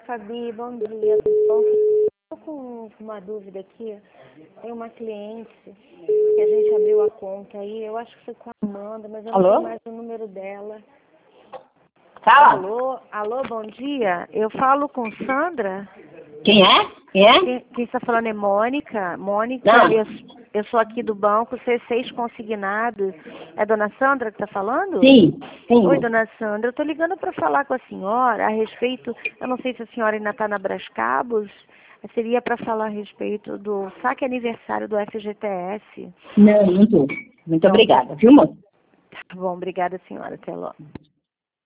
Fabi, bom dia. Bom, estou com uma dúvida aqui. Tem uma cliente que a gente abriu a conta aí. Eu acho que foi com a Amanda, mas eu não tenho mais o número dela. Fala. Alô, bom dia. Eu falo com Sandra. Quem é? Quem está falando é Mônica. Mônica, eu sou aqui do banco C6 Consignados. É a dona Sandra que está falando? Sim. Oi, dona Sandra. Eu estou ligando para falar com a senhora a respeito... Eu não sei se a senhora ainda está na Brascabos. Seria para falar a respeito do saque aniversário do FGTS. Não estou. Muito obrigada, viu, moça? Tá bom, obrigada, senhora. Até logo.